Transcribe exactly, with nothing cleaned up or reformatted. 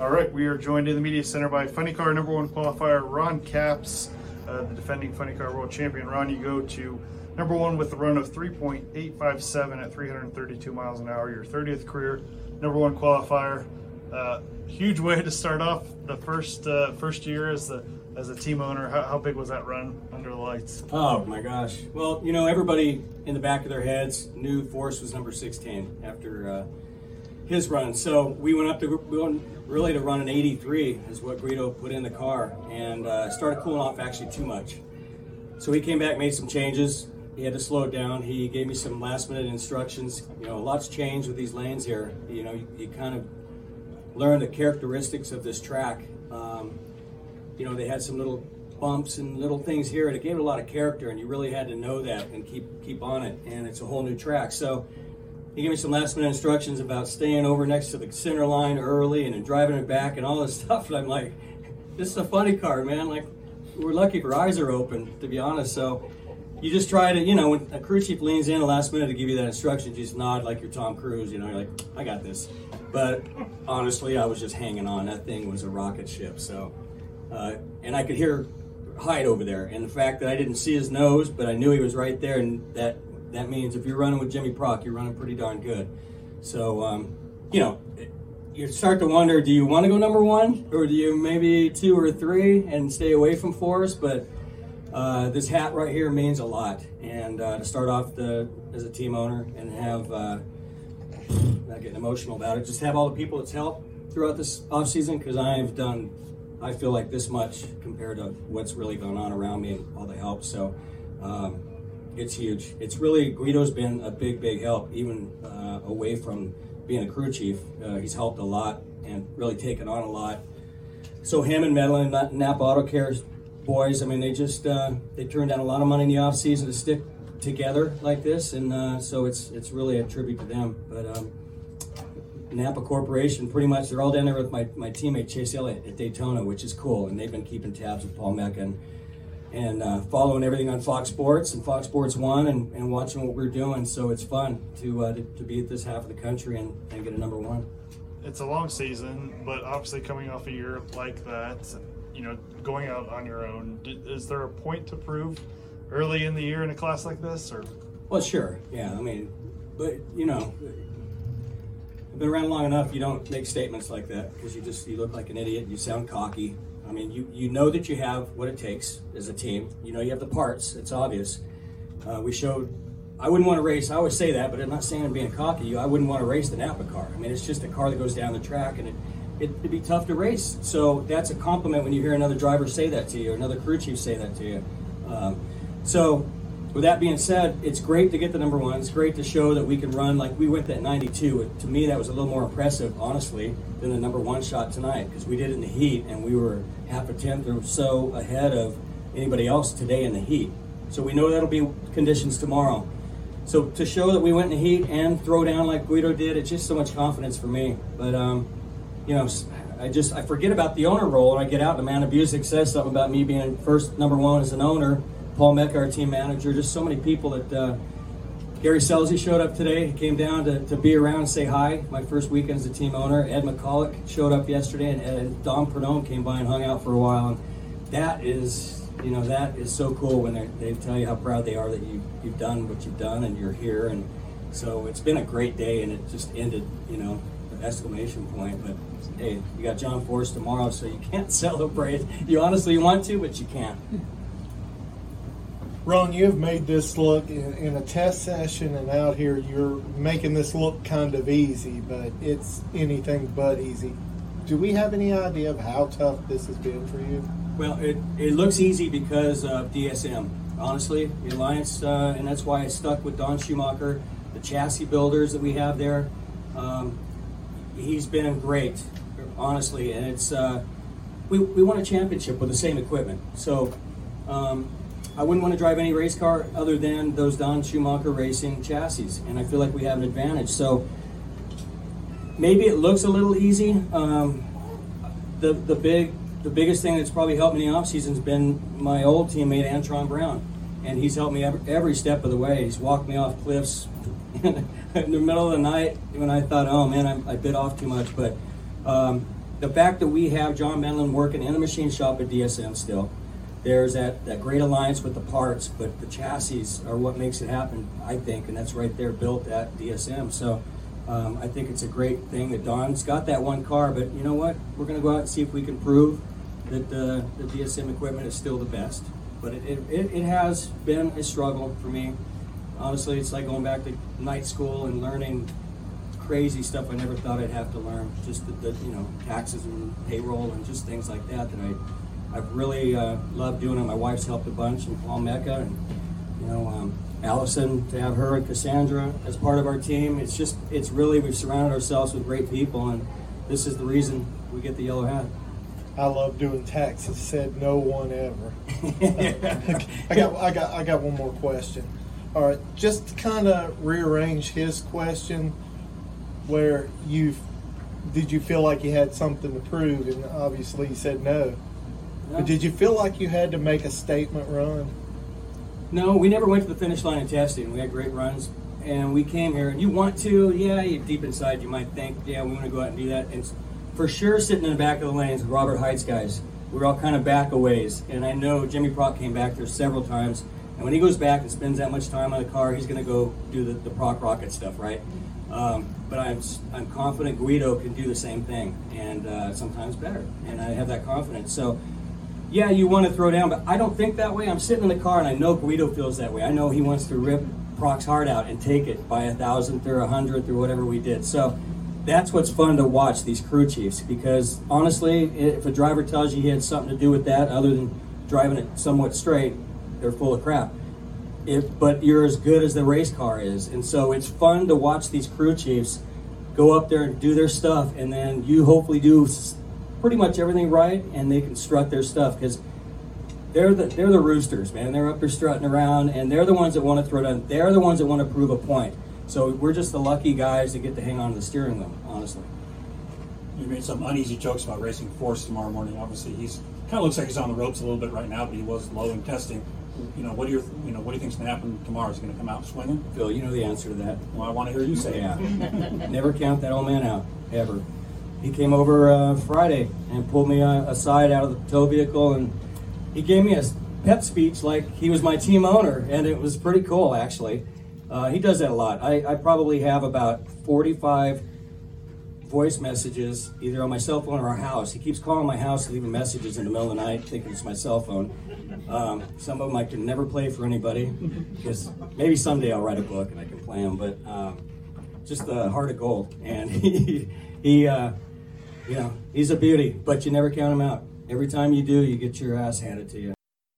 All right, we are joined in the media center by Funny Car number one qualifier Ron Capps, uh, the defending Funny Car world champion. Ron, you go to number one with a run of three point eight five seven at three hundred thirty-two miles an hour, your thirtieth career number one qualifier. Uh, huge way to start off the first uh, first year as the as a team owner. How, how big was that run under the lights? Oh my gosh! Well, you know, everybody in the back of their heads knew Forrest was number sixteen after uh, his run. So we went up to we went really to run an eighty-three is what Guido put in the car, and uh, started cooling off actually too much. So he came back, made some changes. He had to slow it down. He gave me some last minute instructions. You know, a lot's changed with these lanes here. You know, you, you kind of learn the characteristics of this track. Um, you know, they had some little bumps and little things here, and it gave it a lot of character, and you really had to know that and keep keep on it, and it's a whole new track. So he gave me some last minute instructions about staying over next to the center line early and then driving it back and all this stuff, and I'm like, this is a funny car, man. Like, we're lucky if our eyes are open, to be honest. So you just try to, you know, when a crew chief leans in the last minute to give you that instruction, you just nod like you're Tom Cruise, you know, you're like, I got this. But honestly, I was just hanging on. That thing was a rocket ship. So, uh, and I could hear Hyde over there. And the fact that I didn't see his nose, but I knew he was right there, and that that means if you're running with Jimmy Prock, you're running pretty darn good. So, um, you know, you start to wonder, do you want to go number one, or do you maybe two or three and stay away from Forrest? But uh, this hat right here means a lot. And uh, to start off the as a team owner and have, uh, not getting emotional about it, just have all the people that's helped throughout this off season, because I've done, I feel like this much compared to what's really going on around me and all the help. So um, it's huge. It's really, Guido's been a big, big help, even uh, away from being a crew chief. Uh, he's helped a lot and really taken on a lot. So him and Medlin and Napa Auto Care's boys, I mean, they just, uh, they turned down a lot of money in the off season to stick together like this. And uh, so it's it's really a tribute to them. But um, Napa Corporation, pretty much, they're all down there with my, my teammate Chase Elliott at Daytona, which is cool. And they've been keeping tabs with Paul Mecca and, and uh, following everything on Fox Sports and Fox Sports One, and, and watching what we're doing. So it's fun to uh, to, to be at this half of the country and, and get a number one. It's a long season, but obviously coming off a year like that, you know, going out on your own, is there a point to prove early in the year in a class like this? Or Well, sure, yeah. I mean, but you know, I've been around long enough. You don't make statements like that because you just you look like an idiot. You sound cocky. I mean, you, you know that you have what it takes as a team. You know you have the parts. It's obvious. Uh, we showed, I wouldn't want to race, I always say that, but I'm not saying I'm being cocky. I wouldn't want to race the Napa car. I mean, it's just a car that goes down the track, and it, it, it'd be tough to race. So that's a compliment when you hear another driver say that to you, or another crew chief say that to you. Um, so with that being said, it's great to get the number one. It's great to show that we can run like we went that ninety-two. To me, that was a little more impressive, honestly, than the number one shot tonight, because we did it in the heat, and we were half a tenth or so ahead of anybody else today in the heat. So we know that'll be conditions tomorrow. So to show that we went in the heat and throw down like Guido did, it's just so much confidence for me. But, um, you know, I just, I forget about the owner role, and I get out, and Amanda Busick says something about me being first number one as an owner. Paul Mecca, our team manager, just so many people that, uh, Gary Selzy showed up today. He came down to, to be around and say hi. My first weekend as a team owner. Ed McCulloch showed up yesterday, and, and Dom Pernone came by and hung out for a while. And that is, you know, that is so cool when they tell you how proud they are that you, you've done what you've done and you're here. And so it's been a great day, and it just ended, you know, an exclamation point. But hey, you got John Forrest tomorrow, so you can't celebrate. You honestly want to, but you can't. Ron, you have made this look in, in a test session and out here, you're making this look kind of easy, but it's anything but easy. Do we have any idea of how tough this has been for you? Well, it, it looks easy because of D S M, honestly. The Alliance, uh, and that's why I stuck with Don Schumacher, the chassis builders that we have there. Um, he's been great, honestly, and it's uh, we, we won a championship with the same equipment. So um, I wouldn't want to drive any race car other than those Don Schumacher Racing chassis, and I feel like we have an advantage. So maybe it looks a little easy. Um, the the big the biggest thing that's probably helped me in the off season has been my old teammate Antron Brown, and he's helped me every, every step of the way. He's walked me off cliffs in the middle of the night when I thought, oh man, I, I bit off too much. But um, the fact that we have John Menlin working in a machine shop at D S M still, there's that, that great alliance with the parts, but the chassis are what makes it happen, I think, and that's right there built at D S M. So um, I think it's a great thing that Don's got that one car, but you know what? We're going to go out and see if we can prove that uh, the D S M equipment is still the best. But it, it, it has been a struggle for me. Honestly, it's like going back to night school and learning crazy stuff I never thought I'd have to learn. Just the, the you know, taxes and payroll and just things like that that I, I've really uh, loved doing it. My wife's helped a bunch in Paul Mecca, and you know, um, Allison, to have her and Cassandra as part of our team. It's just, it's really, we've surrounded ourselves with great people, and this is the reason we get the yellow hat. I love doing taxes. Said no one ever. I got, I got, I got one more question. All right, just to kind of rearrange his question, where you did you feel like you had something to prove, and obviously you said no. No. But did you feel like you had to make a statement run? No, we never went to the finish line in testing. We had great runs, and we came here. And you want to, yeah, you deep inside you might think, yeah, we want to go out and do that. And for sure, sitting in the back of the lanes with Robert Heights guys, we were all kind of back a ways. And I know Jimmy Prock came back there several times. And when he goes back and spends that much time on the car, he's going to go do the, the Prock Rocket stuff, right? Um, but I'm I'm confident Guido can do the same thing, and uh, sometimes better. And I have that confidence. So, yeah, you want to throw down, but I don't think that way. I'm sitting in the car, and I know Guido feels that way. I know he wants to rip Prock's heart out and take it by a thousandth or a hundredth or whatever we did. So that's what's fun to watch, these crew chiefs, because honestly, if a driver tells you he had something to do with that other than driving it somewhat straight, they're full of crap. If, but you're as good as the race car is. And so it's fun to watch these crew chiefs go up there and do their stuff, and then you hopefully do pretty much everything right, and they construct their stuff, because they're the, they're the roosters, man. They're up there strutting around, and they're the ones that want to throw down. They're the ones that want to prove a point. So we're just the lucky guys that get to hang on to the steering wheel, honestly. You made some uneasy jokes about racing Force tomorrow morning. Obviously, he's kind of looks like he's on the ropes a little bit right now, but he was low in testing. You know, what do you you know what do you think's going to happen tomorrow? Is he going to come out swinging? Phil, you know the answer to that. Well, I want to hear you say Yeah. it. Never count that old man out, ever. He came over uh, Friday and pulled me uh, aside out of the tow vehicle, and he gave me a pep speech like he was my team owner, and it was pretty cool, actually. Uh, he does that a lot. I, I probably have about forty-five voice messages, either on my cell phone or our house. He keeps calling my house, leaving messages in the middle of the night, thinking it's my cell phone. Um, some of them I can never play for anybody, because maybe someday I'll write a book and I can play them, but um, just a heart of gold. And he, he uh, you know, he's a beauty, but you never count him out. Every time you do, you get your ass handed to you.